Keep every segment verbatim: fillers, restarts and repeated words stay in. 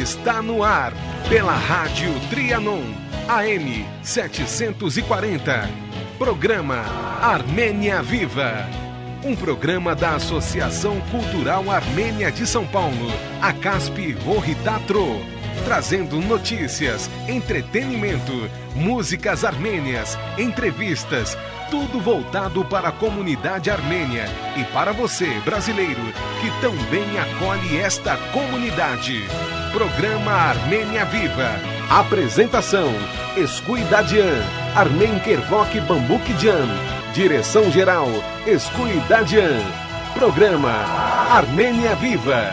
está no ar pela Rádio Trianon, A M setecentos e quarenta. Programa Armênia Viva. Um programa da Associação Cultural Armênia de São Paulo, a CASP Rohitatro, trazendo notícias, entretenimento, músicas armênias, entrevistas, tudo voltado para a comunidade armênia e para você, brasileiro, que também acolhe esta comunidade. Programa Armênia Viva. Apresentação: Escui Dadian, Armen Kervok Bambukidjan. Direção-geral: Escui Dadian. Programa Armênia Viva.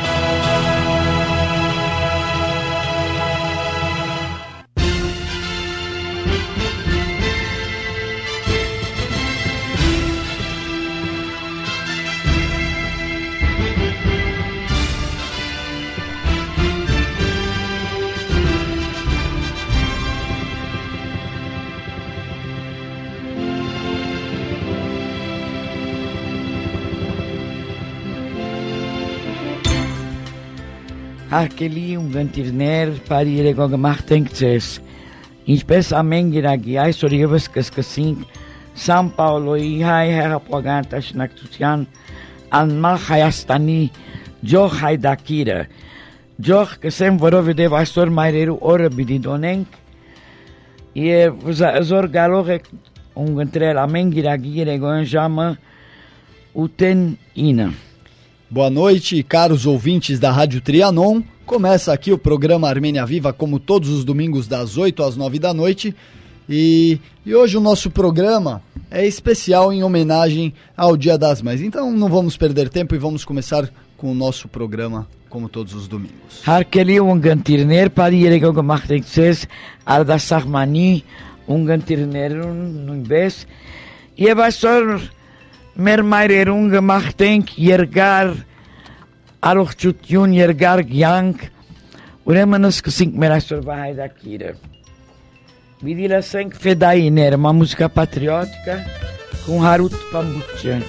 Arkeli un gantirner pari rego gemacht denkt es. In spes amengi ragi ai sorivas kaskasin São Paulo e hai herra poganta shnaktusian an mal hayastani jo haidakira. Jo kesem vorov de vasor maireru ora bididonenk. E zor galore un gantrel amengi ragi rego jama uten ina. Boa noite, caros ouvintes da Rádio Trianon. Começa aqui o programa Armênia Viva, como todos os domingos, das oito às nove da noite. E, e hoje o nosso programa é especial em homenagem ao Dia das Mães. Então não vamos perder tempo e vamos começar com o nosso programa, como todos os domingos. Harkeli un gantirner pari rego gemacht denkt es arda sarmani un gantirner un bes. E vasor mer mairerung gemacht denk yergar arochutjun yergar gyank uremanos ksink merasor vai dakira. Vidila sank fedainer, uma música patriótica com Harut Pambukdjan.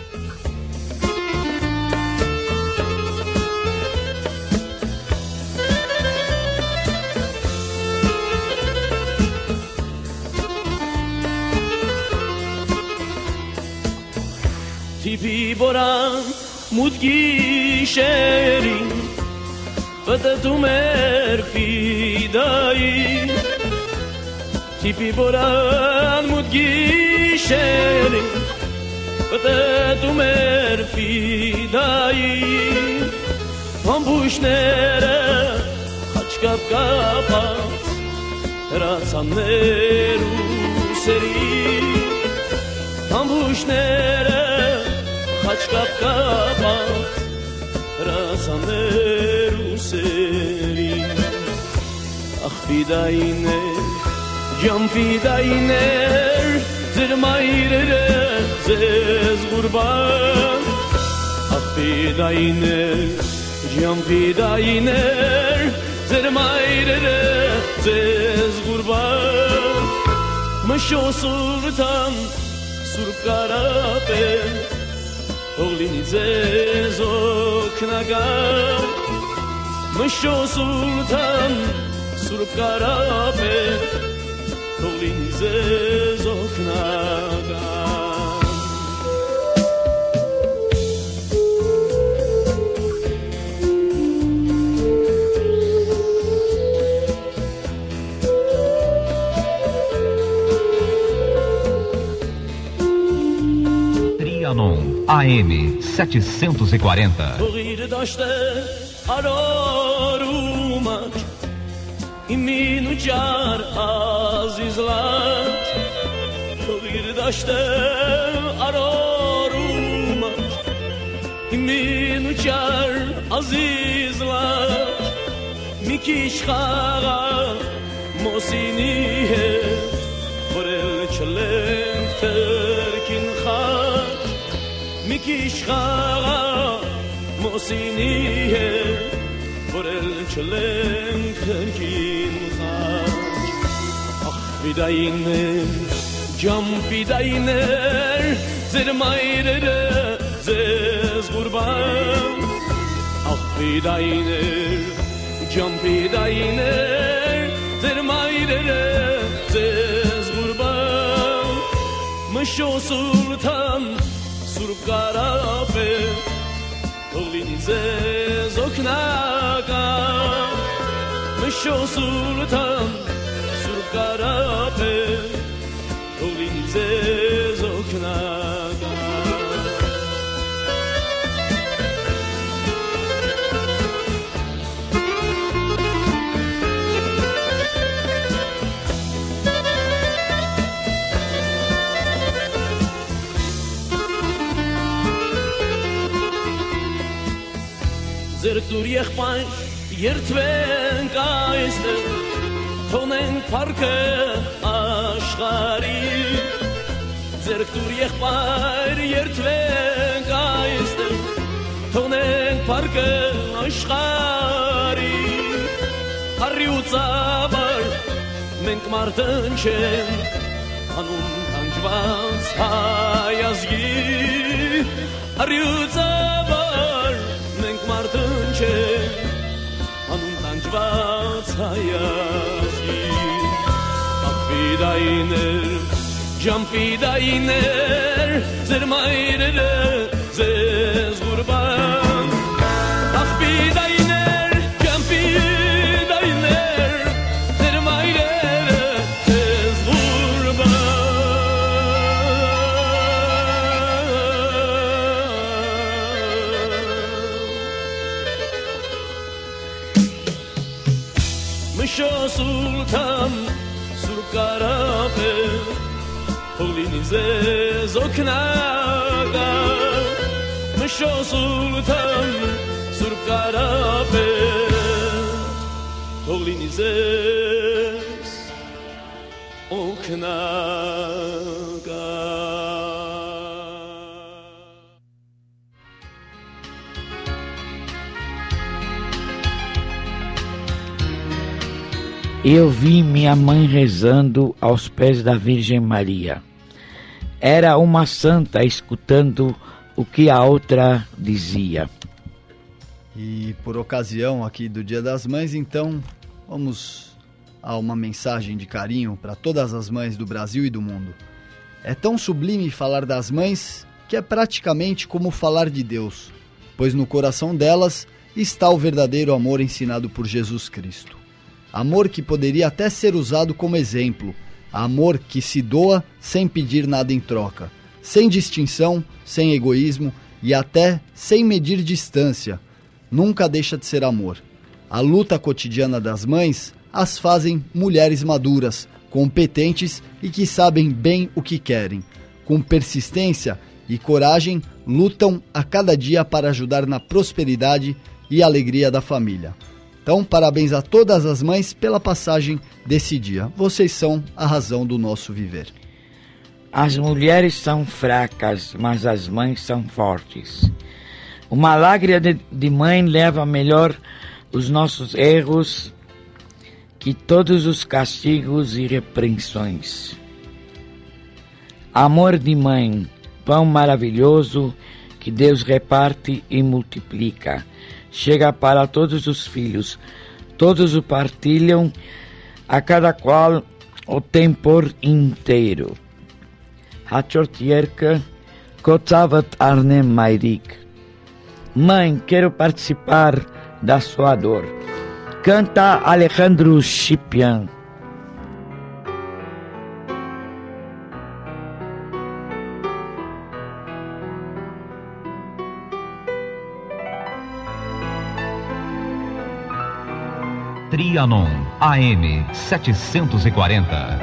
Tipi boran mudgi sherin Vadatum erfidai Tipi boran mudgi sherin Vadatum erfidai Ambushnere Khachkap kapat Ratsaneru seri Ambushnere Khachkap kapat Rasaneru seri Ach fidainer Jam fidainer Zirmayrere Zez gurban Ach fidainer Jam fidainer Zirmayrere Zez gurban Mısho sultan Surp karapen Oglini zezok nagar Mısho sultan Surp karapen Oglini zezok nagar A M setecentos e quarenta. Orir daste arorumat Iminu jar azizlat Orir daste arorumat Iminu jar azizlat Mikish khaga mosini het Vorel chalem terkin khat Mikish khaga mosini het Vorel chalem terkin khat Ach vidainer Jam vidainer Zir mayrere Zez gurban Ach vidainer Jumpy diner, der mayrere, zez gurban, Mısho sultan, surp garape, Oglini zez oknaga, Mısho sultan, surp garape, Oglini zez oknaga. Zertur yechpan yertven kaiste tonen parke ashgari Zertur yechpan yertven kaiste tonen parke ashgari Hariutzabar menk martenchen anum kanjvans hayazgi Hariutzabar Martınche anun tanjvat hayazgi Jamfidainer Jamfidainer zermayre zez gurban Jamfidainer Jamfidainer zermayre zez gurban Mısho sultan surp garape Oglini zez oknaga Mısho sultan surp garape Oglini zez oknaga Eu vi minha mãe rezando aos pés da Virgem Maria. Era uma santa escutando o que a outra dizia. E por ocasião aqui do Dia das Mães, então, vamos a uma mensagem de carinho para todas as mães do Brasil e do mundo. É tão sublime falar das mães que é praticamente como falar de Deus, pois no coração delas está o verdadeiro amor ensinado por Jesus Cristo. Amor que poderia até ser usado como exemplo, amor que se doa sem pedir nada em troca, sem distinção, sem egoísmo e até sem medir distância. Nunca deixa de ser amor. A luta cotidiana das mães as fazem mulheres maduras, competentes e que sabem bem o que querem. Com persistência e coragem, lutam a cada dia para ajudar na prosperidade e alegria da família. Então, parabéns a todas as mães pela passagem desse dia. Vocês são a razão do nosso viver. As mulheres são fracas, mas as mães são fortes. Uma lágrima de, de mãe leva melhor os nossos erros que todos os castigos e repreensões. Amor de mãe, pão maravilhoso que Deus reparte e multiplica. Chega para todos os filhos, todos o partilham, a cada qual o tem por inteiro. Hachortierka, Kotzavat Arnem Mairik. Mãe, quero participar da sua dor. Canta Alejandro Chipian. Trianon A M setecentos e quarenta.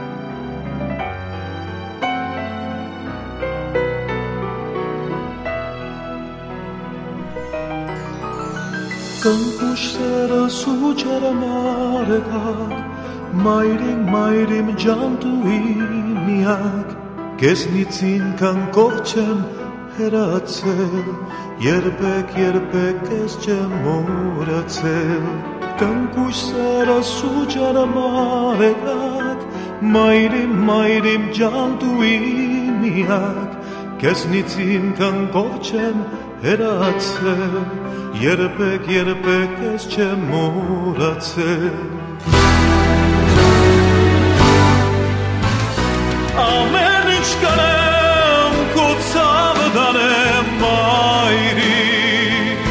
Kankushera sujara marekak, mairim mairim jantu imiak, kesnitzin kankovchem heratzel, yerbek yerbek eschem moratzel. Kankushera sujara marekak, mairim mairim jantu imiak, kesnitzin kankovchem heratzel. երբեք երբեք ես չեմ մոռացել ամեն ինչ կանեմ քո ցավը դանեմ մայրիկ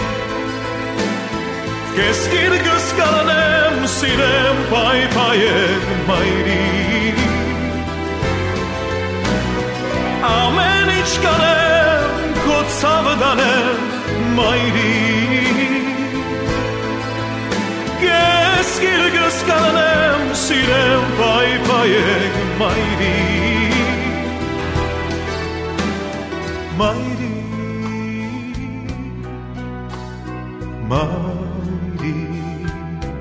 Կես գիրգս կանեմ սիրեմ պայպայեք մայրիկ ամեն ինչ կանեմ քո ցավը դանեմ մայրիկ Կես գիրգս կանեմ սիրեմ պայպայեք մայրիկ մայրիկ մայրիկ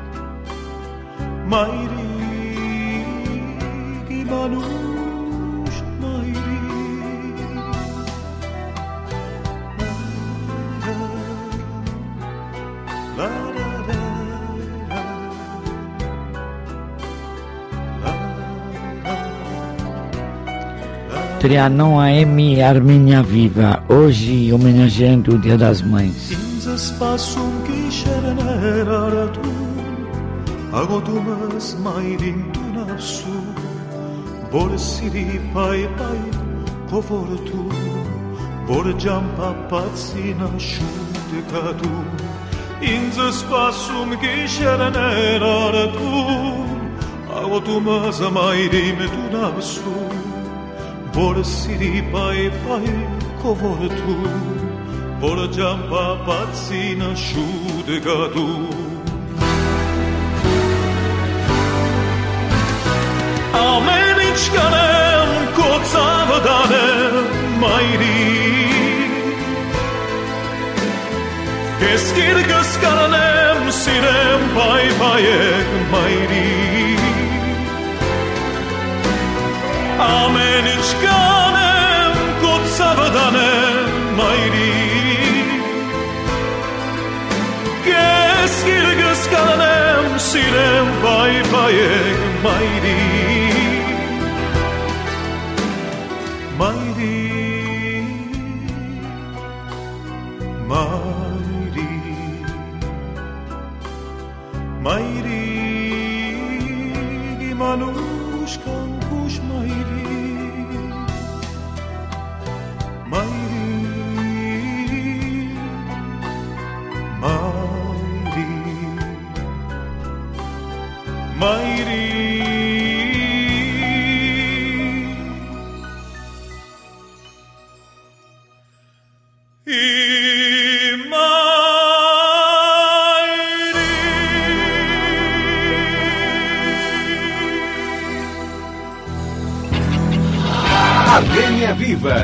մայրիկ իմանուշ Trianon A M Armênia Viva, hoje homenageando o Dia das Mães. Ինձ սպասում գիշերներ արթուն աղոթում զմայրիմ տուն ասում որ սիրի պայպայ քո որդուն որ ջամփապացին շուտ գադու ամեն ինչ կանեմ քո ցավը դանեմ մայրի Կես գիրգս կանեմ սիրեմ պայպայեք մայրիկ ամեն ինչ կանեմ քո ցավը դանեմ մայրիկ Կես գիրգս կանեմ սիրեմ պայպայեք մայրիկ մայրիկ մայրիկ Մայրիկ իմանուշ կանքուշ մայրիկ Մայրիկ Մայրիկ Մայրիկ Armênia Viva.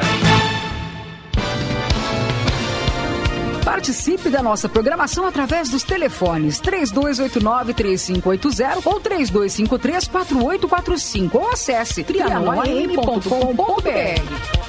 Participe da nossa programação através dos telefones três dois oito nove, três cinco oito zero ou três dois cinco três, quatro oito quatro cinco ou acesse trianon a m ponto com ponto b r.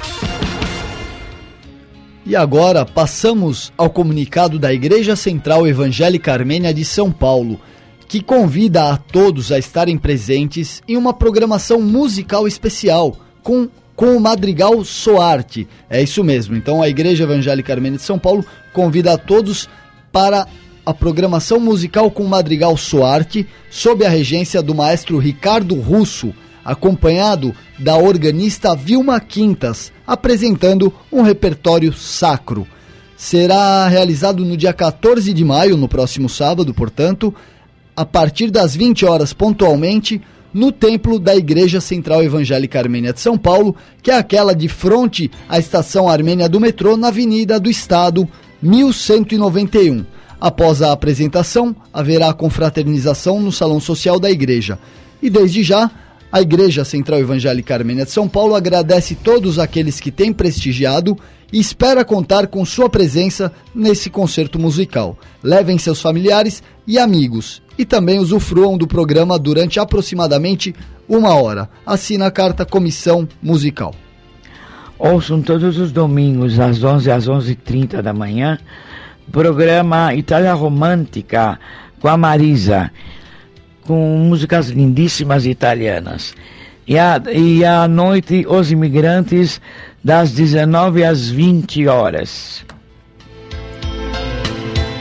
E agora passamos ao comunicado da Igreja Central Evangélica Armênia de São Paulo, que convida a todos a estarem presentes em uma programação musical especial com com o Madrigal Soarte. É isso mesmo. Então a Igreja Evangélica Armênia de São Paulo convida a todos para a programação musical com o Madrigal Soarte, sob a regência do maestro Ricardo Russo, acompanhado da organista Vilma Quintas, apresentando um repertório sacro. Será realizado no dia quatorze de maio, no próximo sábado, portanto, a partir das vinte horas pontualmente, no templo da Igreja Central Evangélica Armênia de São Paulo, que é aquela de frente à estação armênia do metrô, na Avenida do Estado, mil cento e noventa e um. Após a apresentação, haverá a confraternização no Salão Social da Igreja. E desde já, a Igreja Central Evangélica Armênia de São Paulo agradece todos aqueles que têm prestigiado e espera contar com sua presença nesse concerto musical. Levem seus familiares e amigos e também usufruam do programa durante aproximadamente uma hora. Assina a carta Comissão Musical. Ouçam todos os domingos às onze às onze e trinta da manhã, programa Itália Romântica com a Marisa, com músicas lindíssimas italianas. E, a, e à noite, Os Imigrantes, das dezenove às vinte horas.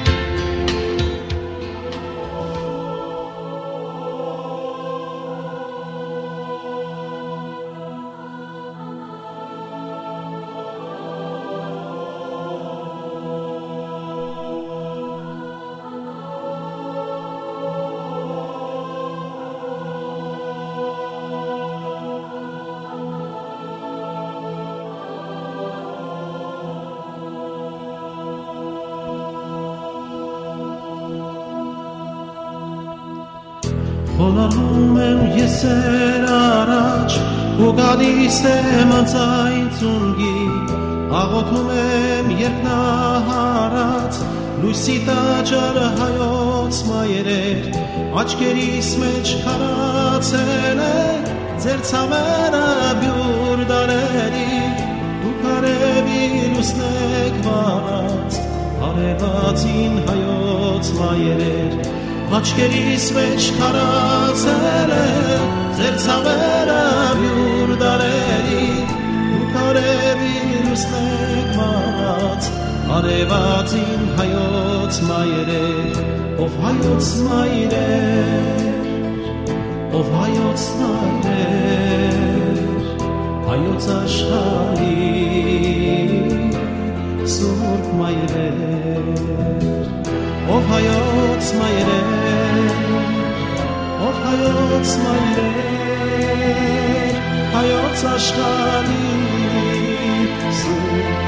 Խոնարհում եմ ես էր առաջ ու գալիս եմ անցայն ծունգի աղոթում եմ երբ նա հարած լույսի տաճարը հայոց մայրեր աչքերիս մեջ քարացել է ձեր ցավերը բյուր դարերի դուք արևի լուսնեք վառած արևածին հայոց մայրեր աչքերիս մեջ քարացել է ձեր ցավերը բյուր դարերի դուք արևի լուսնեք վառած արևածին հայոց մայրեր ով հայոց մայրեր ով հայոց մայրեր հայոց աշխարհի սուրբ մայրեր ով հայոց մայրեր ով հայոց մայրեր հայոց աշխարհի սուրբ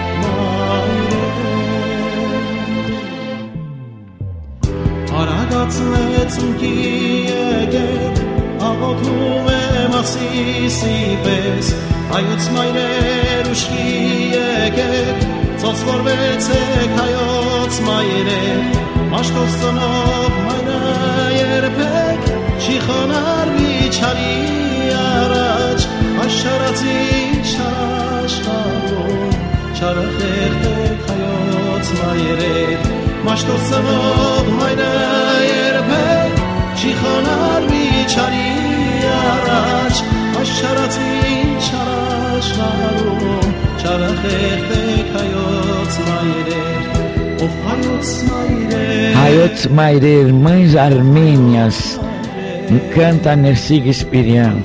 Արագացնեց ունքի եկեք, աղոթում եմ ասիսի պես, հայոց մայրեր ուշքի եկեք, ծոցվորվեցեք հայոց մայրեր, մաշտոց ծնով մայրը երբեք, չի խոնարհվի չարի առաջ, այս շարածին չաշխարհում, չարը խեղդեք հայոց մայրեր, Մաշտոց ծնող մայրը երբեք չի խոնարհվի չարի առաջ այս չարածին չարաշխարհում չարը խեղդեք հայոց մայրեր ով հայոց մայրեր Հայոց մայրեր mães armênias canta Nersig Espirian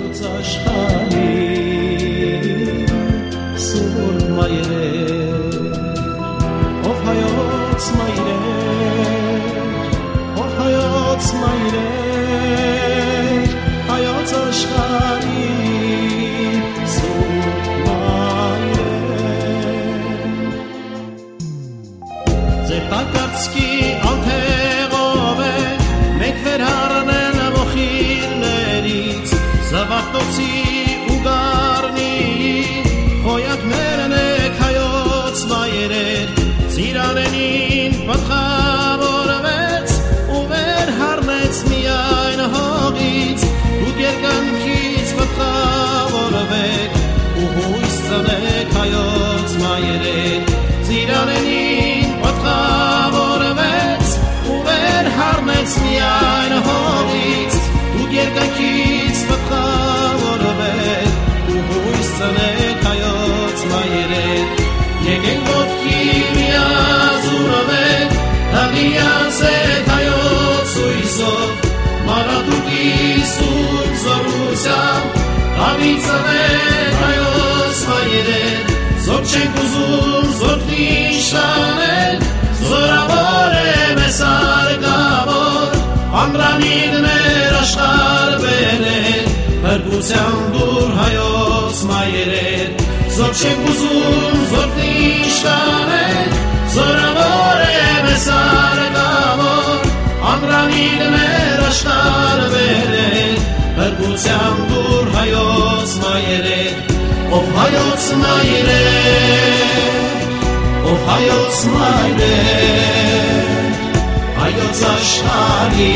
հայոց մայրեր ծիրանենին պատխավորվեց ու վեր հարնեց միայն հողից ու երկայքից պատխավորվեց ու հույս ծնեք հայոց մայրեր եկենք ոտքի միազուրվեք հաղիացեք հայոց հույսով մարատուկի սուրբ զորությամբ հավիցնեք հայոց մայրեր Զոր չենք ուզում զորքին շանել Զորավոր է մեզ արգավոր Ամրանիդներ աշխար բերել Հրբության դուր հայոց մայրեր Զոր չենք ուզում զորքին շանել Զորավոր է մեզ արգավոր Ամրանիդներ աշխար բերել Հրբության դուր հայոց մայրեր Ով հայոց մայրեր, ով հայոց մայրեր, հայոց աշխարհի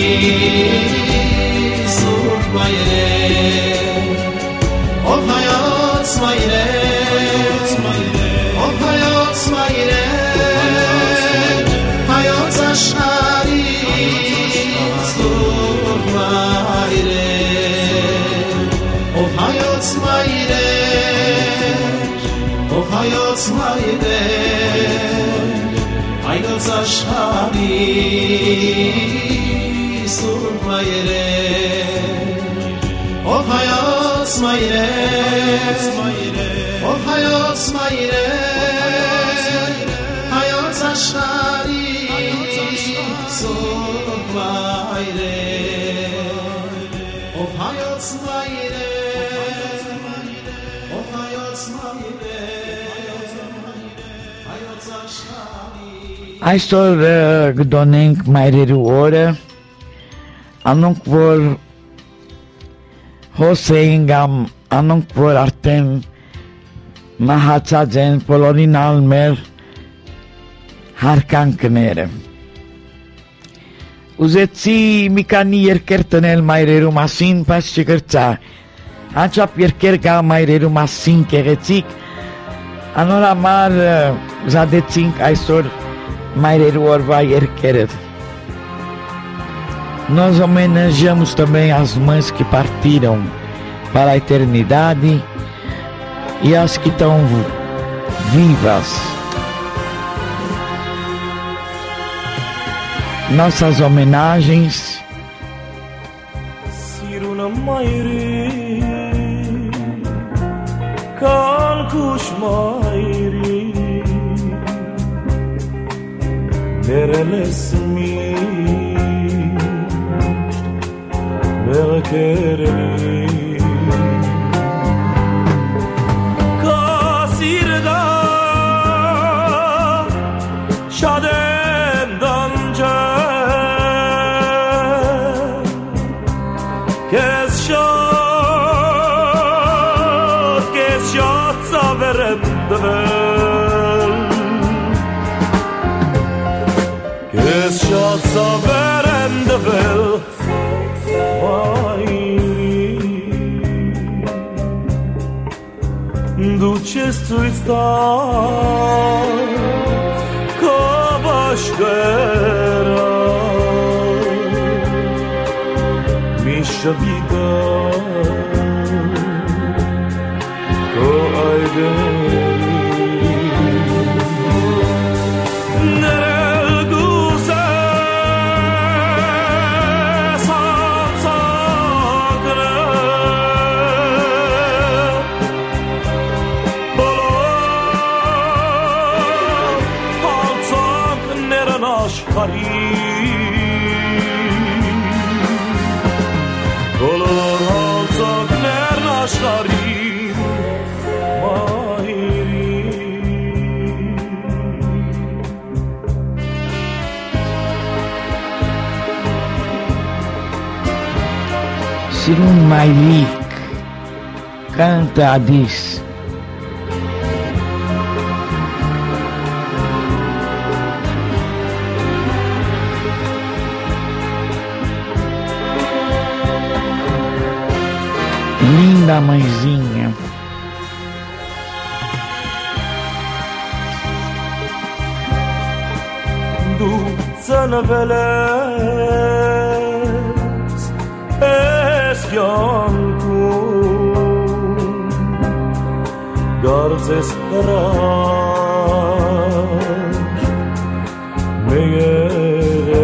սուրբ մայրեր, ով հայոց մայրեր, ով հայոց մայրեր, հայոց աշխարհի սուրբ մայրեր, ով հայոց մայրեր Ով հայոց մայրեր, հայոց աշխարհի սուրբ մայրեր, ով հայոց մայրեր, ով հայոց մայրեր, հայոց աշխարհի սուրբ մայրեր, ով հայոց մայրեր, ով հայոց մայրեր. Այսօր գտնենք մայրերի օրը, անոնք որ Hoseingam anong proarten mahatsajen polorinal mer harkanknere. Uzetsi mikani yerkertenel maireru masin paschikertsa. Ancha pierkerga maireru masin keretik. Anora mar zadetsink aisor maireru orva yerkeret. Nós homenageamos também as mães que partiram para a eternidade e as que estão vivas. Nossas homenagens Siruna Mairi Kalkush Mairi Nerelesmi Merkerli Kasirda Şadem Danca Kes şat Kes şat Saverendel Kes şat Saverendel Ducestuj star Ko baštera Miša vida Ko ajderi Kolor halsak ner naşkarim Mahirim Sirun Mailik canta diz linda mãezinha. Du zanaveles eskianku Garces raş meyere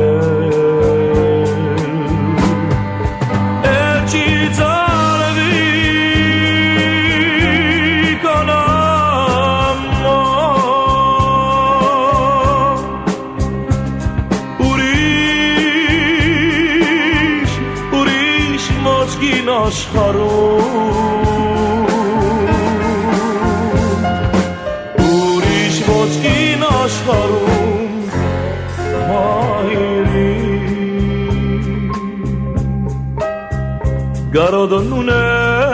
Urish mochki nashkarum Mahirim Garodonune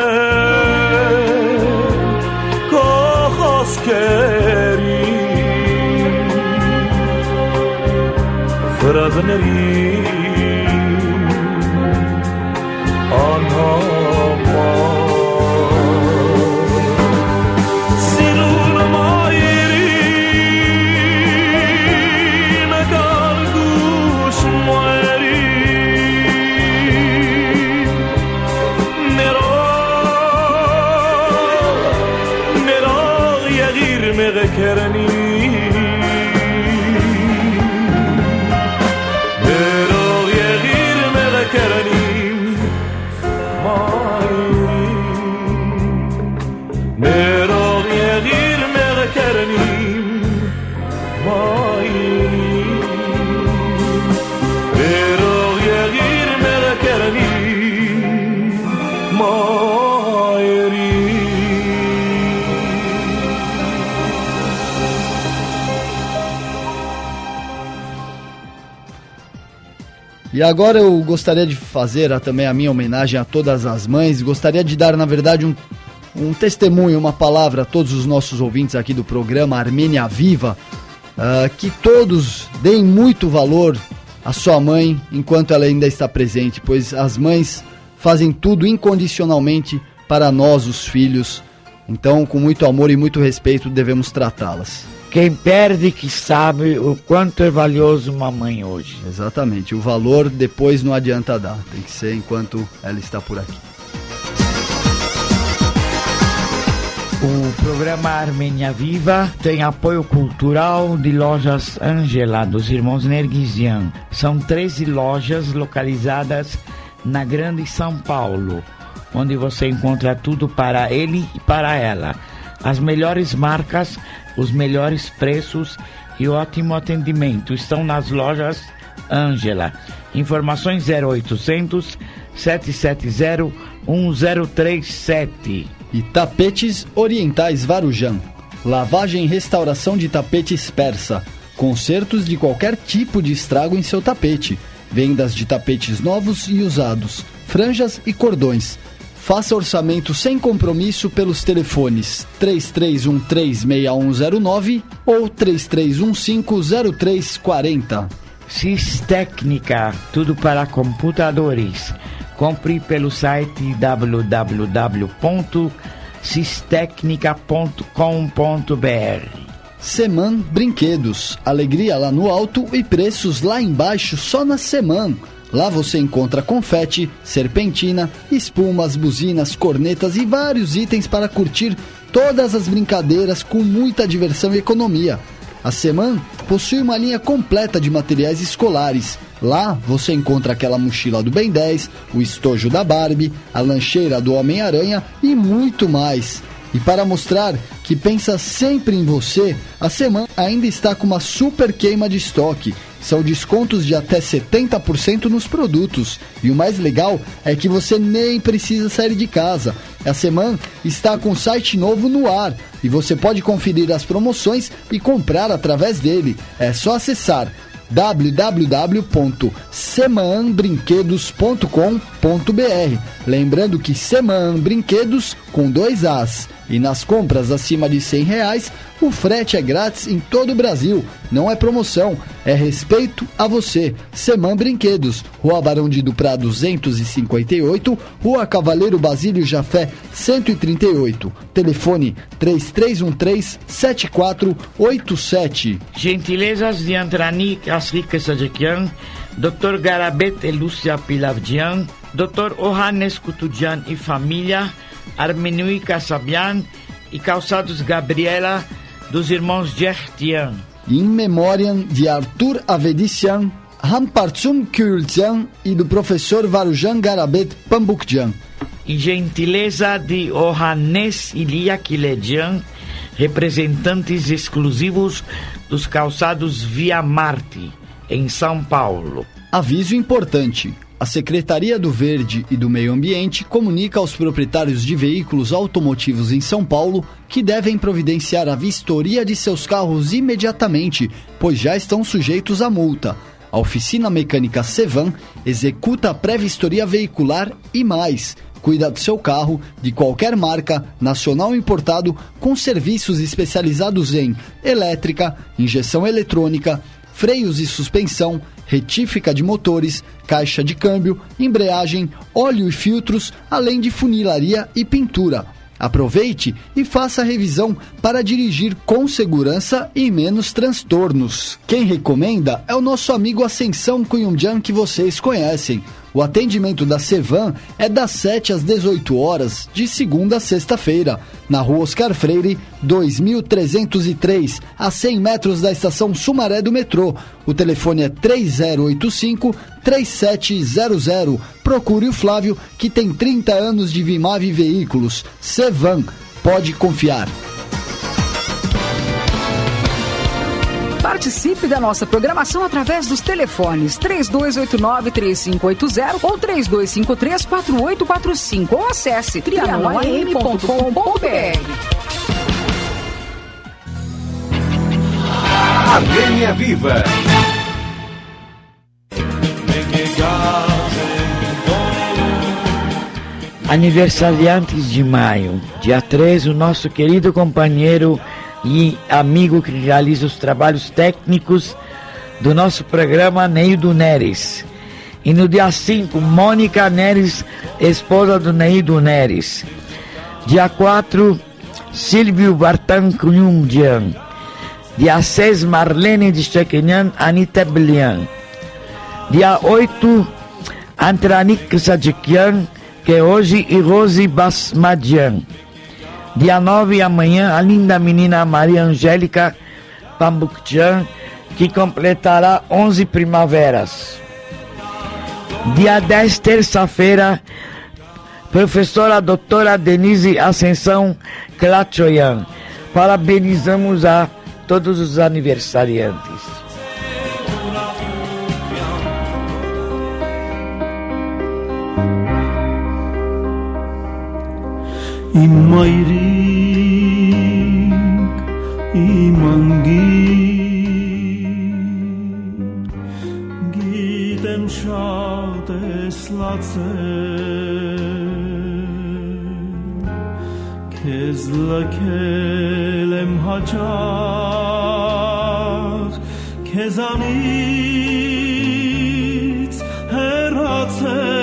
Kochos keri Fradneri Anha Kerani Pero yegir me kerani Mairi Pero yegir me kerani Mairi Pero yegir me kerani Mairi E agora eu gostaria de fazer a, também a minha homenagem a todas as mães. Gostaria de dar, na verdade, um, um testemunho, uma palavra a todos os nossos ouvintes aqui do programa Armênia Viva. Uh, que todos deem muito valor à sua mãe enquanto ela ainda está presente, pois as mães fazem tudo incondicionalmente para nós, os filhos. Então, com muito amor e muito respeito, devemos tratá-las. Quem perde que sabe o quanto é valioso uma mãe hoje. Exatamente, o valor depois não adianta dar, tem que ser enquanto ela está por aqui. O programa Armênia Viva tem apoio cultural de Lojas Ângela, dos irmãos Nerguisian. São treze lojas localizadas na Grande São Paulo, onde você encontra tudo para ele e para ela. As melhores marcas, os melhores preços e ótimo atendimento estão nas lojas Ângela. Informações zero oitocentos, sete sete zero, um zero três sete. E Tapetes Orientais Varujão. Lavagem e restauração de tapetes persa. Consertos de qualquer tipo de estrago em seu tapete. Vendas de tapetes novos e usados. Franjas e cordões. Faça orçamento sem compromisso pelos telefones três três um três, seis um zero nove ou três três um cinco, zero três quatro zero. Cistécnica, tudo para computadores. Compre pelo site w w w ponto cistécnica ponto com ponto b r. Seman Brinquedos, alegria lá no alto e preços lá embaixo só na Seman. Lá você encontra confete, serpentina, espumas, buzinas, cornetas e vários itens para curtir todas as brincadeiras com muita diversão e economia. A Seman possui uma linha completa de materiais escolares. Lá você encontra aquela mochila do Ben dez, o estojo da Barbie, a lancheira do Homem-Aranha e muito mais. E para mostrar que pensa sempre em você, a Seman ainda está com uma super queima de estoque. São descontos de até setenta por cento nos produtos. E o mais legal é que você nem precisa sair de casa. A Seman está com um site novo no ar e você pode conferir as promoções e comprar através dele. É só acessar w w w ponto seman brinquedos ponto com ponto b r. Lembrando que Seman Brinquedos com dois As. E nas compras acima de cem reais, o frete é grátis em todo o Brasil. Não é promoção, é respeito a você. Seman Brinquedos, Rua Barão de Duprá duzentos e cinquenta e oito, Rua Cavaleiro Basílio Jafé cento e trinta e oito. Telefone três três um três, sete quatro oito sete. Gentilezas de Antrani Kasrik Sajekian, doutor Garabet e Lúcia Pilavdian, doutor Ohanes Kutudian e família, Armenui Kassabian e Calçados Gabriela dos irmãos Gertian. In memória de Arthur Avedician, Rampartsum Kultian e do professor Varujan Garabet Pambukjian. E gentileza de Ohanes Ilia Kiledian, representantes exclusivos dos calçados Via Marte, em São Paulo. Aviso importante. A Secretaria do Verde e do Meio Ambiente comunica aos proprietários de veículos automotivos em São Paulo que devem providenciar a vistoria de seus carros imediatamente, pois já estão sujeitos à multa. A oficina mecânica Sevan executa a pré-vistoria veicular e mais. Cuida do seu carro, de qualquer marca, nacional ou importado, com serviços especializados em elétrica, injeção eletrônica, freios e suspensão, retífica de motores, caixa de câmbio, embreagem, óleo e filtros, além de funilaria e pintura. Aproveite e faça a revisão para dirigir com segurança e menos transtornos. Quem recomenda é o nosso amigo Ascensão Cunhumdian, que vocês conhecem. O atendimento da Sevan é das sete às dezoito horas, de segunda a sexta-feira, na Rua Oscar Freire, dois mil trezentos e três, a cem metros da estação Sumaré do metrô. O telefone é três zero oito cinco, três sete zero zero. Procure o Flávio, que tem trinta anos de Vimave Veículos. Sevan, pode confiar. Participe da nossa programação através dos telefones três dois oito nove, três cinco oito zero ou três dois cinco três, quatro oito quatro cinco ou acesse trianon a m ponto com ponto b r. Armênia Viva. Aniversariantes de maio, dia três, o nosso querido companheiro e amigo que realiza os trabalhos técnicos do nosso programa, Neildo Neres. E no dia cinco, Mônica Neres, esposa do Neildo Neres. Dia quatro, Silvio Bartankundian. Dia seis, Marlene de Chequinhan, Anita Belian. Dia oito, Antranik Sajikian, que hoje, e Rose Basmadian. Dia nove, amanhã, a linda menina Maria Angélica Pambuktian, que completará onze primaveras. Dia dez, terça-feira, professora doutora Denise Ascensão Klachoyan. Parabenizamos a todos os aniversariantes. Imairik, imangir, gitem shates latzer, kezlakelem hachach, kezanitz heratzer.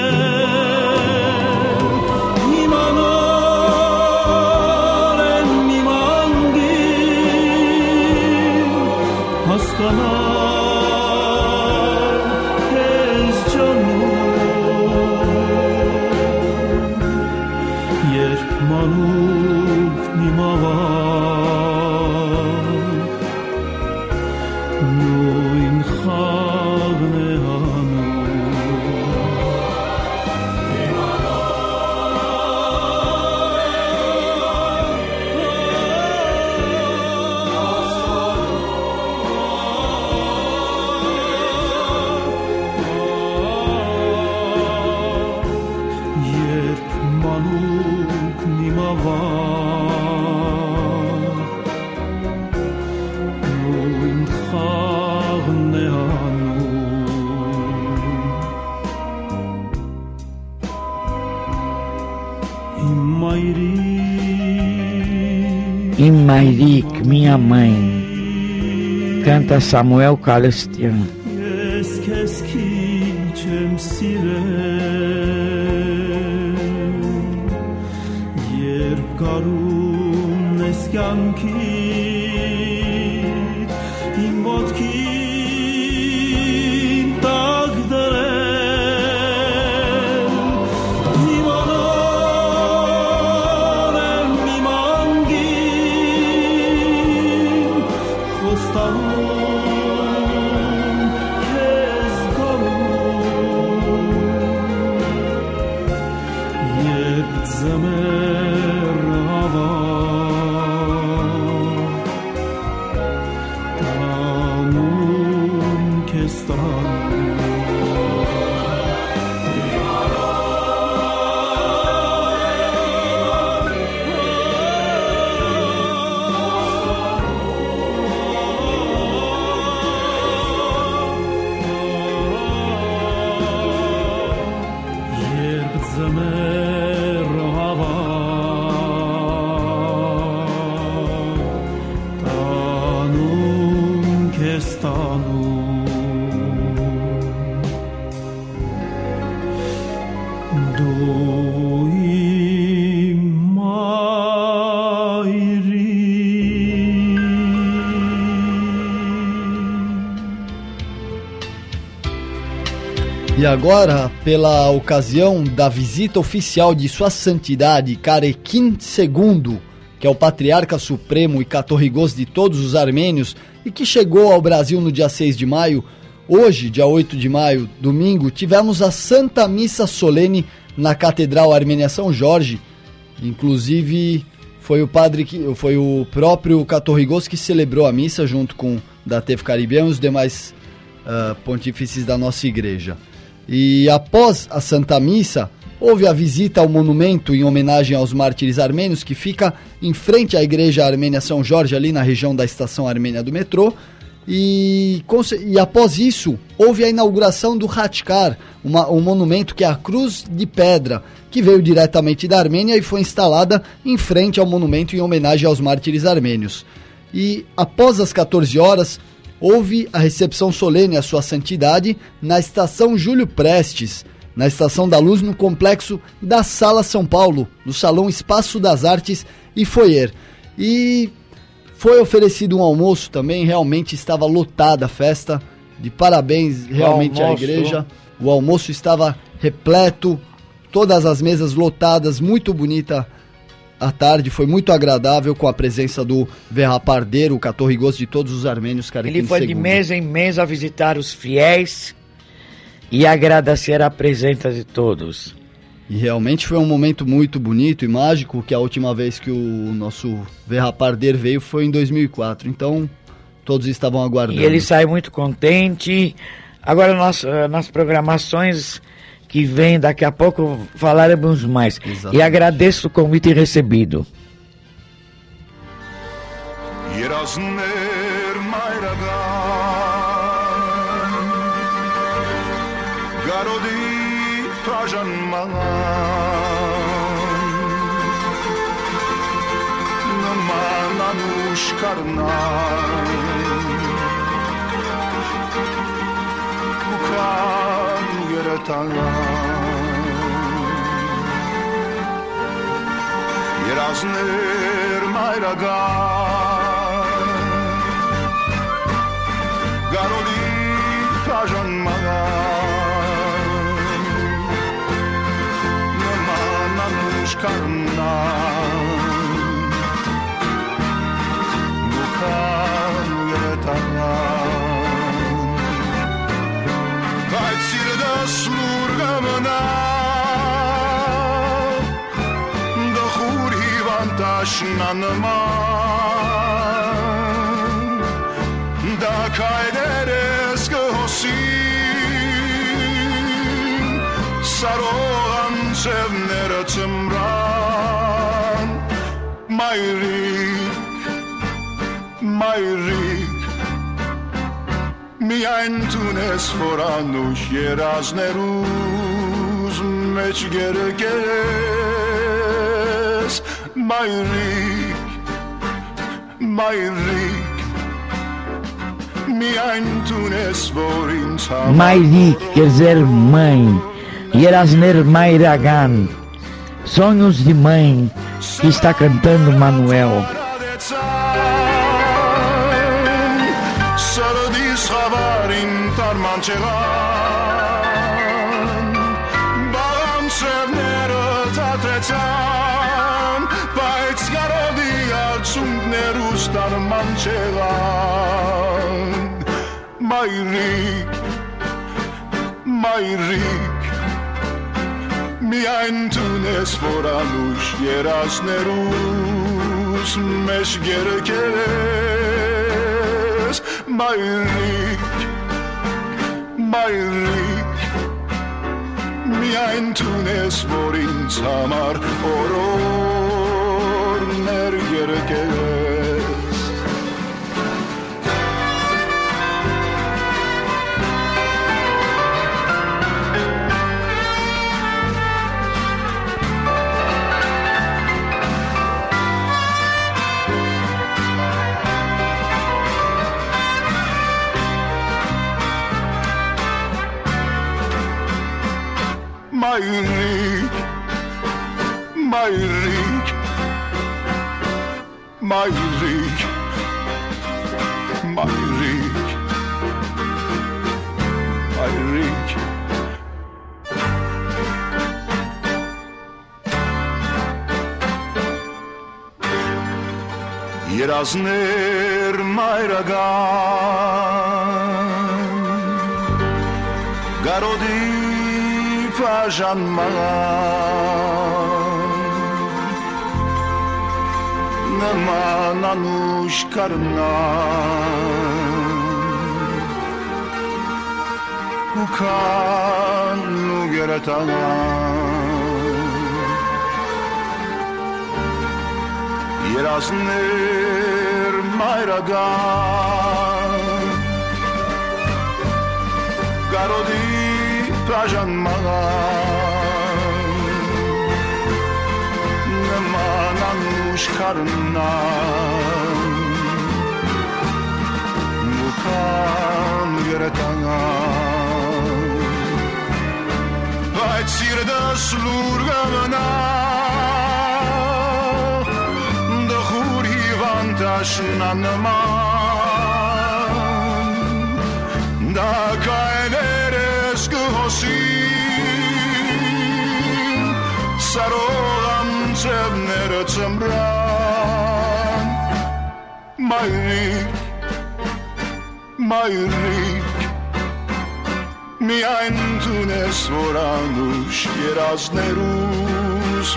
Imairik, minha mãe, canta Samuel Calestian. E agora, pela ocasião da visita oficial de Sua Santidade Carequim segundo, que é o Patriarca Supremo e Catorrigós de todos os armênios, e que chegou ao Brasil no dia seis de maio, hoje, dia oito de maio, domingo, tivemos a Santa Missa Solene na Catedral Armênia São Jorge. Inclusive, foi o padre que, foi o próprio Catorrigós que celebrou a missa junto com da T E F Caribenha e os demais uh, pontífices da nossa igreja. E após a Santa Missa, houve a visita ao monumento em homenagem aos mártires armênios, que fica em frente à Igreja Armênia São Jorge, ali na região da Estação Armênia do metrô. E, e após isso, houve a inauguração do Hatkar, uma, um monumento que é a Cruz de Pedra, que veio diretamente da Armênia e foi instalada em frente ao monumento em homenagem aos mártires armênios. E após as quatorze horas, houve a recepção solene à sua santidade na Estação Júlio Prestes, na Estação da Luz, no complexo da Sala São Paulo, no Salão Espaço das Artes e Foyer. E foi oferecido um almoço também, realmente estava lotada a festa. De parabéns realmente à igreja. O almoço estava repleto, todas as mesas lotadas, muito bonita a tarde, foi muito agradável com a presença do Verrapardeiro, o Catorrigos de todos os armênios. Ele foi de mês em mês a visitar os fiéis e agradecer a presença de todos. E realmente foi um momento muito bonito e mágico, que a última vez que o nosso Verrapardeiro veio foi em dois mil e quatro, então todos estavam aguardando. E ele sai muito contente. Agora nós, nas programações que vem daqui a pouco falaremos mais. Exatamente. E agradeço o convite recebido. Երազներ մայրական Գարոլի կաժան մաղան Նման անուշ կարնան Գուքան ու երետանան Բայց սիրդս լուր գմնան Դաշնանման Դա կայդերես կհոսին Սարողան ձևները ծմրան Մայրիկ, մայրիկ Միայն տունես որանուշ երազներուզ մեջ գերգես Մայրիկ, մայրիկ, միայն տունես, որ ինձ համար Mairik, quer dizer mãe, Yerasner Mairagan, sonhos de mãe, que está cantando Manuel. Սրդիս խավարին տարման չեղան Բաղան սևները թատրեցան Բայց գարոդի արցունքներուս տարման չեղան Մայրիկ, մայրիկ Միայն տունես որանուշ երազներուս մեջ գերկես Մայրիկ, մայրիկ Միայն տունես, որ ինձ համար օրորներ երգես Mairik, Mairik, Mairik, Mairik, Mairik. Երազներ մայրական Գարոդի Փաժանման Նման անուշ կարնան Ու կան ու գերտանան Երազներ մայրական Zarodi Prajanman Nemanan Ushkarnan Mukan Geretan Vai tsirda slurgamana De khuri vantashnanman Da kaineres gehosin Sarogam tsebner tsembran Mayrik, mayrik Mi antunes voranus Yerasnerus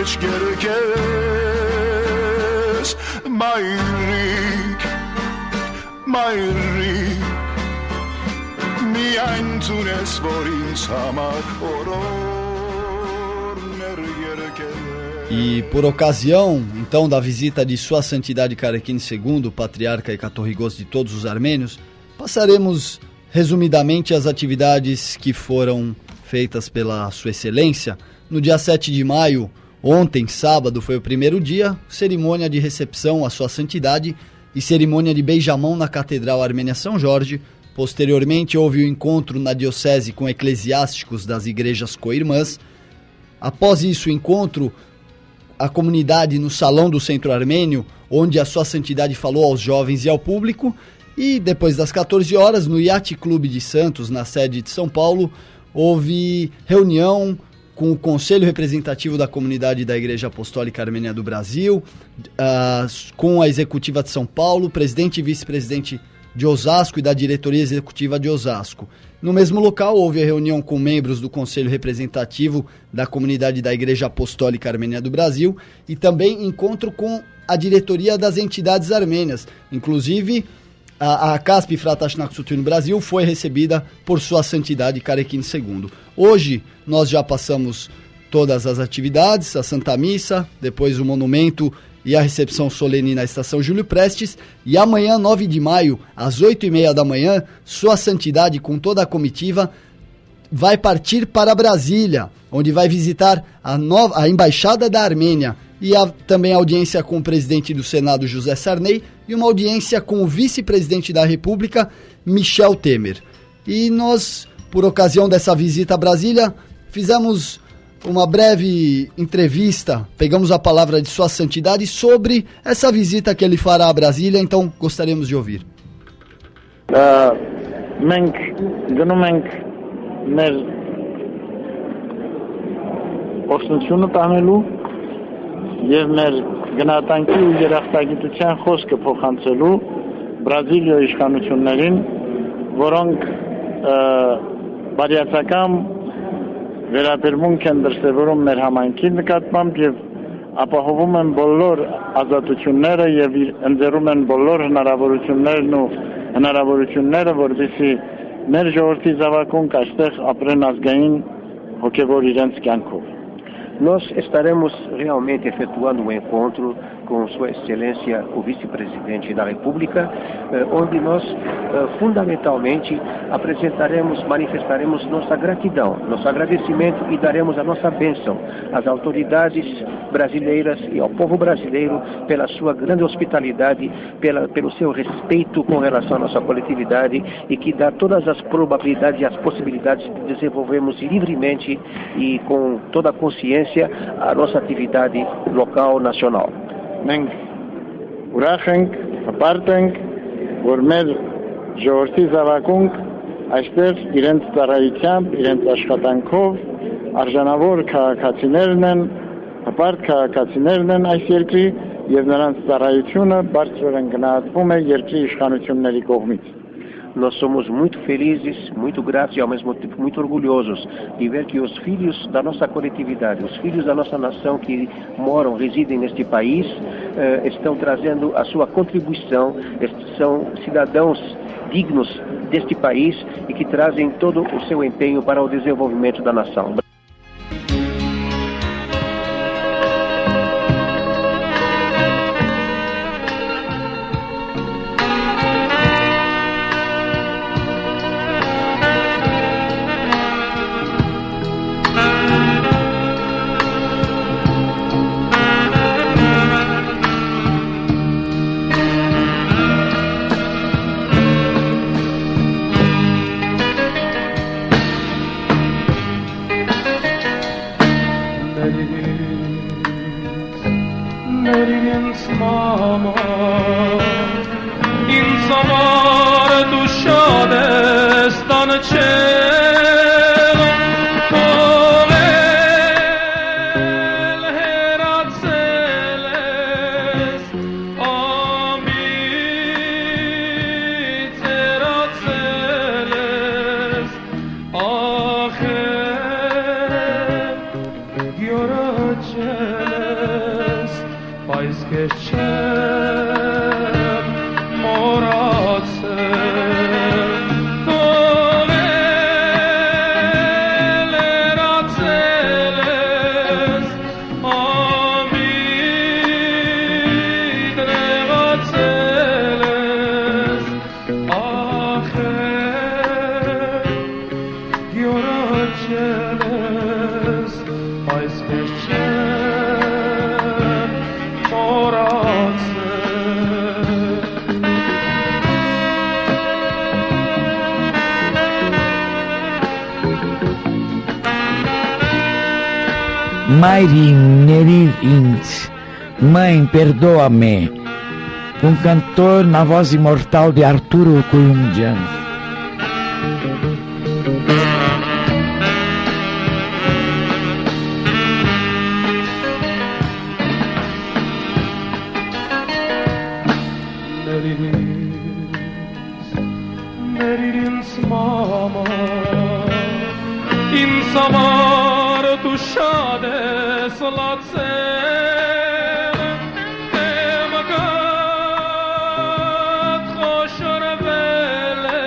mechgerkes Mayrik, mayrik Mi antunes vorins hamar horror nergerkes. E por ocasião, então, da visita de Sua Santidade Karekine segundo, patriarca e catorrigos de todos os armênios, passaremos resumidamente as atividades que foram feitas pela Sua Excelência. No dia sete de maio, ontem, sábado, foi o primeiro dia, cerimônia de recepção à Sua Santidade e cerimônia de beijamão na Catedral Armênia São Jorge. Posteriormente, houve o encontro na diocese com eclesiásticos das igrejas co-irmãs. Após isso, o encontro, a comunidade no Salão do Centro Armênio, onde a Sua Santidade falou aos jovens e ao público. E depois das quatorze horas, no Yacht Clube de Santos, na sede de São Paulo, houve reunião com o Conselho Representativo da Comunidade da Igreja Apostólica Armênia do Brasil, uh, com a Executiva de São Paulo, presidente e vice-presidente de Osasco e da Diretoria Executiva de Osasco. No mesmo local, houve a reunião com membros do Conselho Representativo da Comunidade da Igreja Apostólica Armênia do Brasil e também encontro com a diretoria das entidades armênias. Inclusive, a, a CASP Fratashnaksutun no Brasil foi recebida por Sua Santidade Karekine segundo. Hoje, nós já passamos todas as atividades, a Santa Missa, depois o monumento e a recepção solene na Estação Júlio Prestes, e amanhã, nove de maio, às oito e meia da manhã, Sua Santidade, com toda a comitiva, vai partir para Brasília, onde vai visitar a, nova, a Embaixada da Armênia, e a, também a audiência com o presidente do Senado, José Sarney, e uma audiência com o vice-presidente da República, Michel Temer. E nós, por ocasião dessa visita a Brasília, fizemos uma breve entrevista, pegamos a palavra de Sua Santidade sobre essa visita que ele fará a Brasília, então gostaríamos de ouvir. Մենք գնում ենք մեր օգնությունը տանելու եւ մեր գնահատանքի ու երախտագիտության խոսքը փոխանցելու Բրազիլիայի իշխանություններին, որոնք բարյացակամ վերաբերմունք են դրսևորում մեր համայնքի նկատմամբ եւ ապահովում են բոլոր ազատությունները եւ ընձեռում են բոլոր հնարավորություններն ու հնարավորությունները, որովհետեւ մեր ժողովրդի զավակոնք այստեղ ապրեն ազգային հոգեվոր իրենց կյանքով. Nós estaremos realmente efetuando um encontro com Sua Excelência, o Vice-Presidente da República, onde nós fundamentalmente apresentaremos, manifestaremos nossa gratidão, nosso agradecimento e daremos a nossa bênção às autoridades brasileiras e ao povo brasileiro pela sua grande hospitalidade, pela, pelo seu respeito com relação à nossa coletividade e que dá todas as probabilidades e as possibilidades de desenvolvermos livremente e com toda a consciência a nossa atividade local, nacional. Մենք ուրախ ենք, հպարտ ենք, որ մեր ժողովրդի զավակոնք այստեղ իրենց ծառայությամբ, իրենց աշխատանքով արժանավոր քաղաքացիներն են, հպարտ քաղաքացիներն են այս երկրի եւ նրանց ծառայությունը բարձրորեն գնահատվում է երկրի իշխանությունների կողմից. Nós somos muito felizes, muito gratos e ao mesmo tempo muito orgulhosos de ver que os filhos da nossa coletividade, os filhos da nossa nação que moram, residem neste país, eh, estão trazendo a sua contribuição, são cidadãos dignos deste país e que trazem todo o seu empenho para o desenvolvimento da nação. Neridins mama in samar dushades tan cielo come el heratzeles amit heratzeles acher yoracheles pais keshem moratse Mairi Nerir Int, Mãe, perdoa-me, um cantor na voz imortal de Arturo Cuyumdian. Neririns mama in samar dushades latzel emakat khoshor vele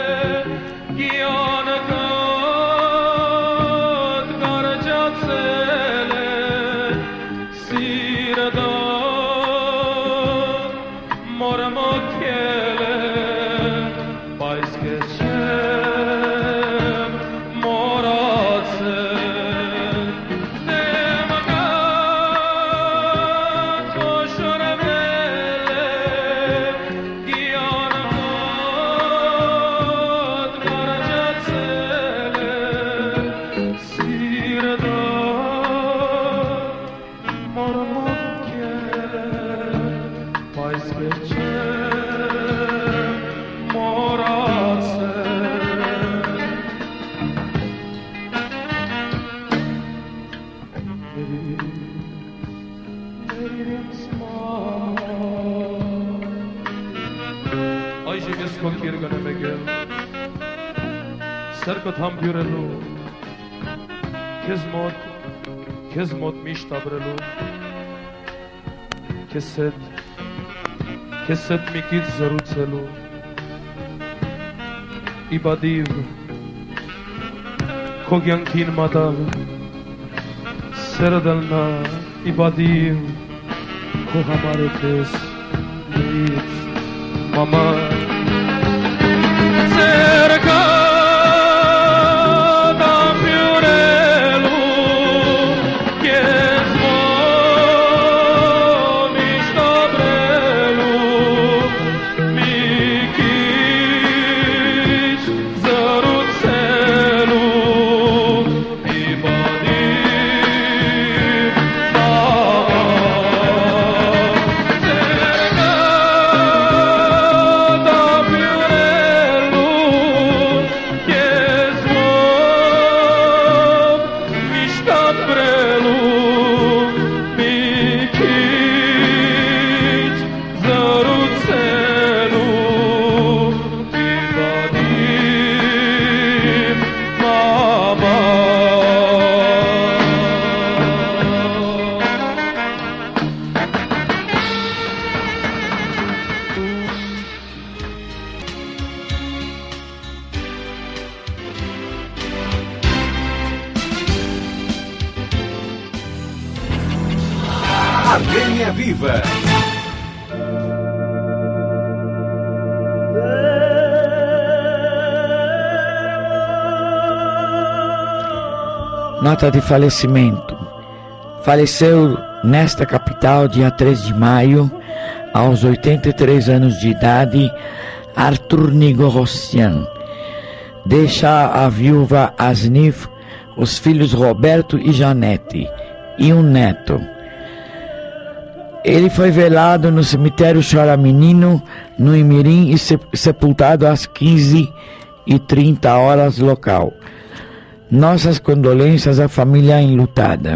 gianakat garjatzele sirda mormokele pais keshem moratze Սերկոտ համբյուրելու, քեզ մոտ, քեզ մոտ միշտ ապրելու, քեզ հետ, քեզ հետ մի քիչ զրուցելու, իբադիվ, քո կյանքին մատաղ, սերը դալնա, իբադիվ, քո համար է քեզ, լույց, մամա, սերկա, Armênia Viva! Nota de falecimento. Faleceu nesta capital, dia três de maio, aos oitenta e três anos de idade, Arthur Nigorossian. Deixa a viúva Asnif, os filhos Roberto e Janete, e um neto. Ele foi velado no cemitério Chora Menino, no Imirim, e sepultado às quinze e trinta horas local. Nossas condolências à família enlutada.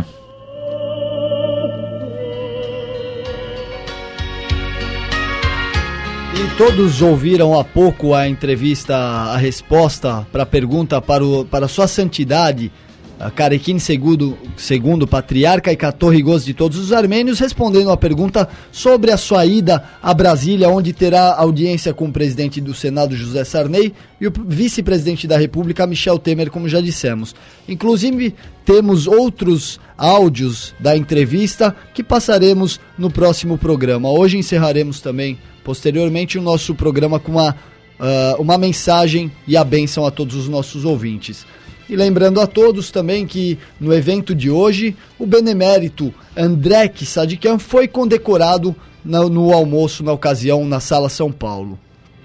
E todos ouviram há pouco a entrevista, a resposta para a pergunta para, o, para Sua Santidade, Carequim segundo, segundo patriarca e catorrigos de todos os armênios, respondendo à pergunta sobre a sua ida a Brasília, onde terá audiência com o presidente do Senado, José Sarney, e o vice-presidente da República, Michel Temer, como já dissemos. Inclusive, temos outros áudios da entrevista que passaremos no próximo programa. Hoje encerraremos também, posteriormente, o nosso programa com uma, uh, uma mensagem e a bênção a todos os nossos ouvintes. E lembrando a todos também que no evento de hoje, o benemérito André Sadikian foi condecorado no, no almoço, na ocasião, na Sala São Paulo.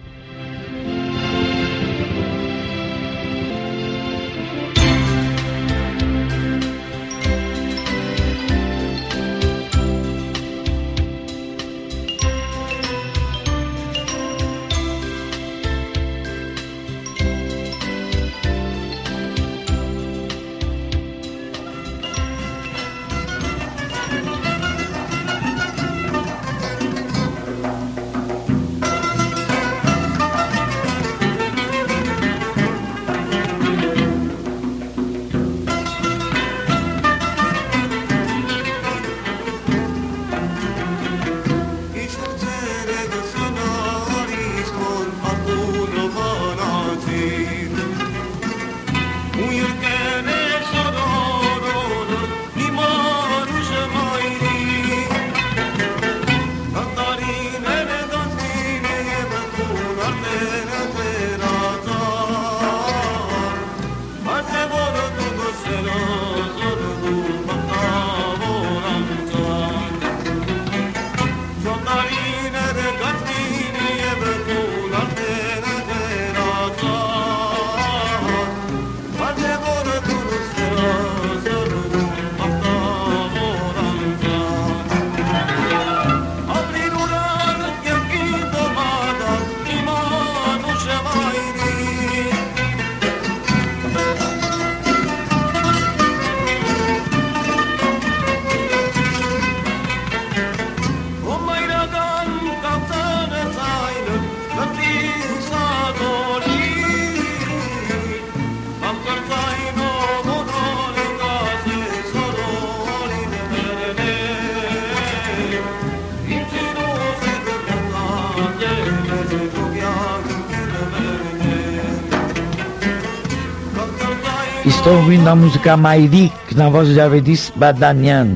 Estou ouvindo a música Mairik, na voz de Avedis Badanian,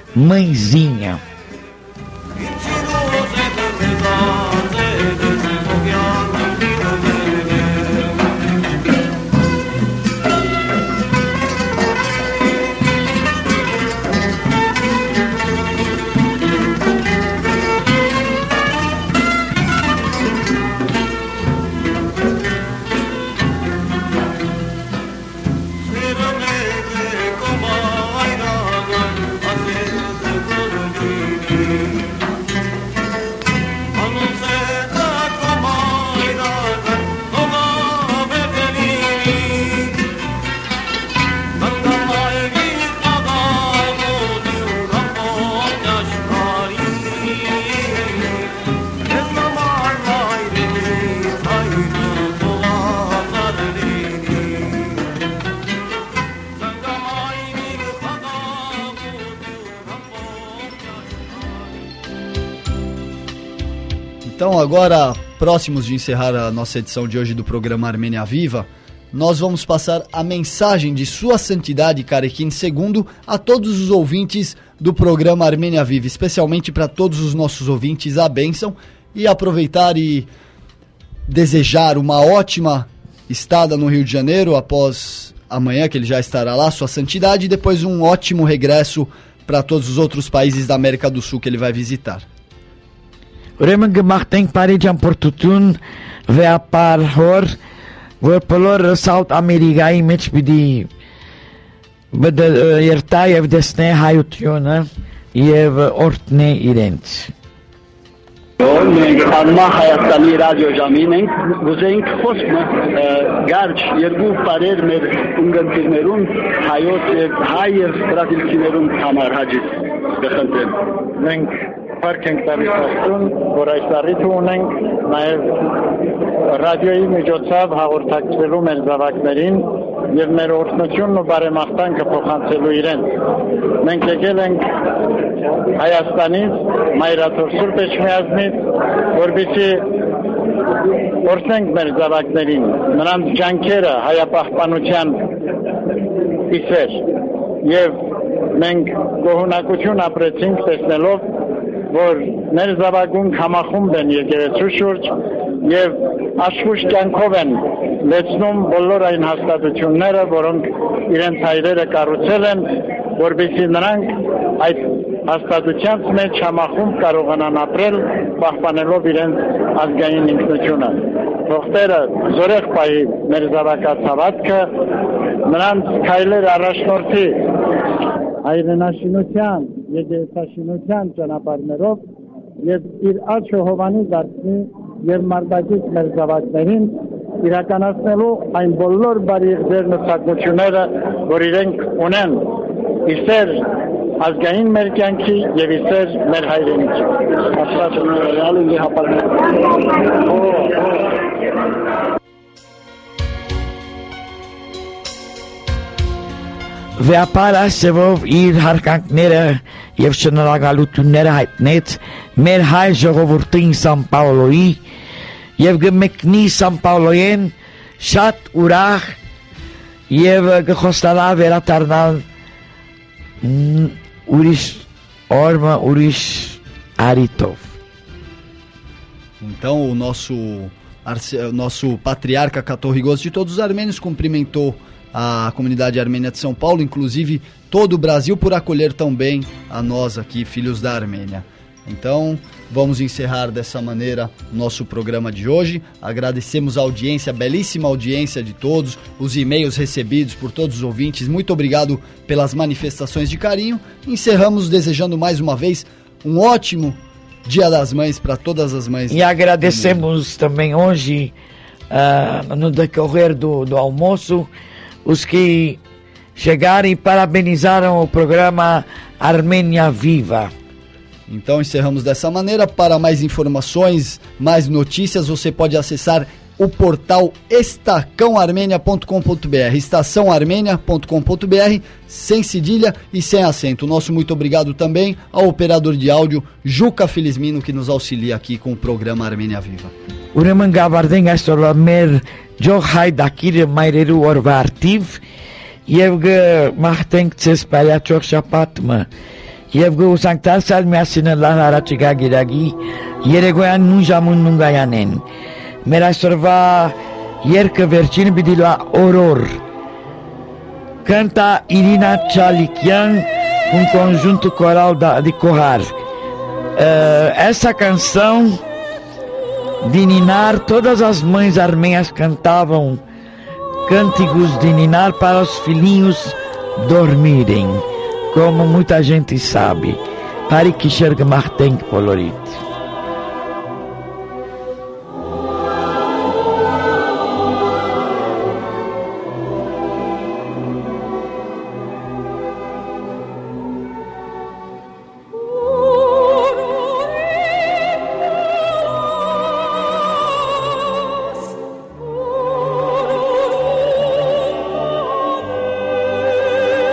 Mãezinha. Então agora, próximos de encerrar a nossa edição de hoje do programa Armênia Viva, nós vamos passar a mensagem de Sua Santidade Carequim segundo a todos os ouvintes do programa Armênia Viva, especialmente para todos os nossos ouvintes, a bênção, e aproveitar e desejar uma ótima estada no Rio de Janeiro após amanhã, que ele já estará lá, Sua Santidade, e depois um ótimo regresso para todos os outros países da América do Sul que ele vai visitar. Ուրեմն գմախտենք բարի ճամփորդություն վեապար հոր որ բոլոր South America-ի մեջ պիտի երտա եւ դեսնե հայությունը եւ օրտնե իրենց։ Մենք անմա Հայաստանի ռադիոժամին ենք ուզենք խոսքը գարջ երկու բարեր մեր ունգընտիրներուն հայոց եւ հայ եւ բրազիլցիներուն համար հաջից կխնդրեմ։ Մենք Park ենք տալիս աստուն, որ այս առիթը ունենք նաև ռադիոյի միջոցով հաղորդակցվելու մեր զավակներին եւ մեր օրհնությունն ու բարեմաղթանքը փոխանցելու իրեն։ Մենք եկել ենք Հայաստանից, Մայրաթոր Սուրբ Էջմիածնից, որպեսզի օրհնենք մեր զավակներին, նրանց ջանքերը հայապահպանության իսեր եւ մենք գոհունակություն ապրեցինք տեսնելով որ մեր զավակուն համախումբ են եկեղեցու շուրջ եւ աշխուժ կյանքով են լեցնում բոլոր այն հաստատությունները, որոնք իրենց հայրերը կառուցել են, որպեսզի նրանք այդ հաստատության մեջ համախումբ կարողանան ապրել, պահպանելով իրենց ազգային ինքնությունը։ Թողտերը զորեղ պահի մեր զավակացավատքը, նրանց քայլեր առաջնորդի հայրենաշինության, եկեղեցաշինության ճանապարհներով եւ իր աչքը հովանի դարձնի եւ մարտակից մեր զավակներին իրականացնելու այն բոլոր բարի ձեռն ու ցանկությունները, որ իրենք ունեն իսեր ազգային մեր կյանքի եւ իսեր մեր հայրենիքի։ Աստված ունենալու իր հապարները։ Վեապար ասևով իր հարգանքները եւ շնորհակալությունները հայտնեց մեր հայ ժողովրդին Սան Պաուլոյի եւ գմեկնի Սան Պաուլոյեն շատ ուրախ եւ գխոստալա վերադառնալ ուրիշ օրմա ուրիշ արիտov. Então o nosso nosso patriarca católico de todos os armênios cumprimentou a comunidade armênia de São Paulo, inclusive todo o Brasil, por acolher tão bem a nós aqui, filhos da Armênia. Então, vamos encerrar dessa maneira o nosso programa de hoje. Agradecemos a audiência, a belíssima audiência de todos, os e-mails recebidos por todos os ouvintes. Muito obrigado pelas manifestações de carinho. Encerramos desejando mais uma vez um ótimo Dia das Mães para todas as mães. E agradecemos também hoje, uh, no decorrer do, do almoço, os que chegaram e parabenizaram o programa Armênia Viva. Então encerramos dessa maneira. Para mais informações, mais notícias, você pode acessar o portal estacão armênia ponto com ponto br, estação armênia ponto com ponto br, sem cedilha e sem acento. Nosso muito obrigado também ao operador de áudio Juca Felizmino, que nos auxilia aqui com o programa Armênia Viva. Ուրեմն գավարդենք այսօր մեր ջող հայ դակիրը մայրերու օրվա արդիվ եւ գմախտենք ցես պալիաչող շապատմը եւ գուսանք տալսալ միասին լահ առաջիկա գիրագի երեգոյան նույն ժամուն նունգայանեն մեր այսօրվա երկը վերջին պիտի լա օրոր canta Irina Chalikian um conjunto coral da, de Corrar. Uh, essa canção de ninar, todas as mães armênias cantavam cânticos de ninar para os filhinhos dormirem, como muita gente sabe. Para que enxerga Martin Colorite.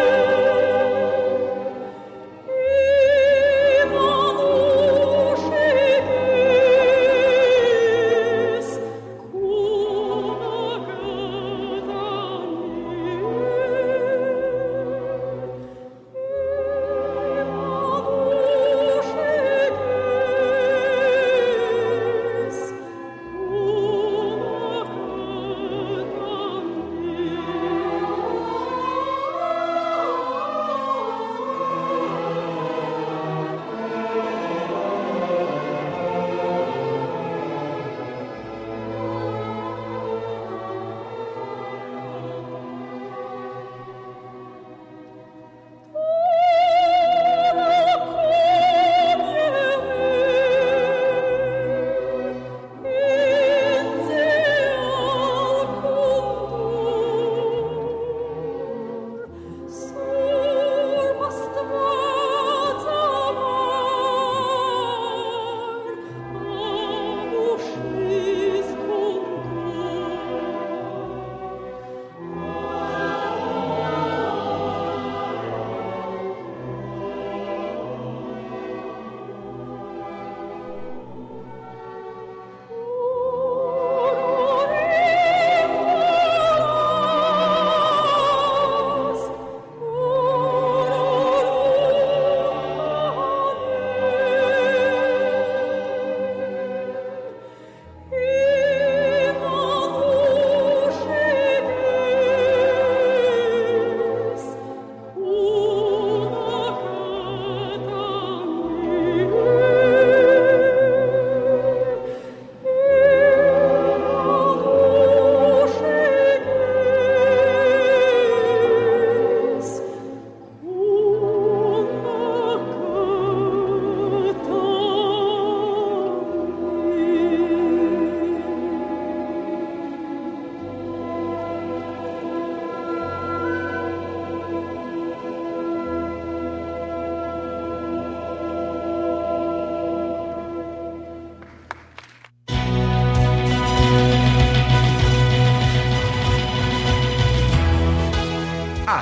Thank you.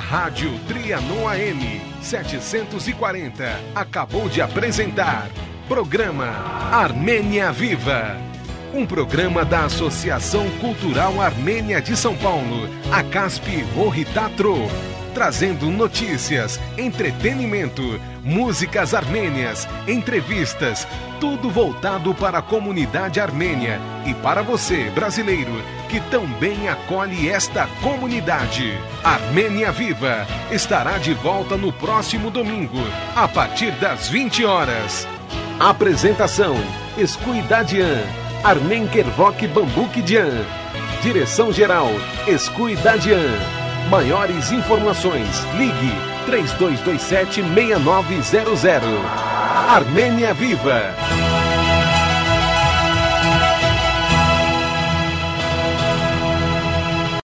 Rádio Trianon A M setecentos e quarenta acabou de apresentar programa Armênia Viva. Um programa da Associação Cultural Armênia de São Paulo, a CASP Rohitatro, trazendo notícias, entretenimento, músicas armênias, entrevistas, tudo voltado para a comunidade armênia e para você, brasileiro, que também acolhe esta comunidade. Armênia Viva estará de volta no próximo domingo, a partir das vinte horas. Apresentação: Escuidadian, Armen Kervok Bambukidian. Direção-geral: Escuidadian. Maiores informações, ligue três dois dois sete, seis nove zero zero. Armênia Viva!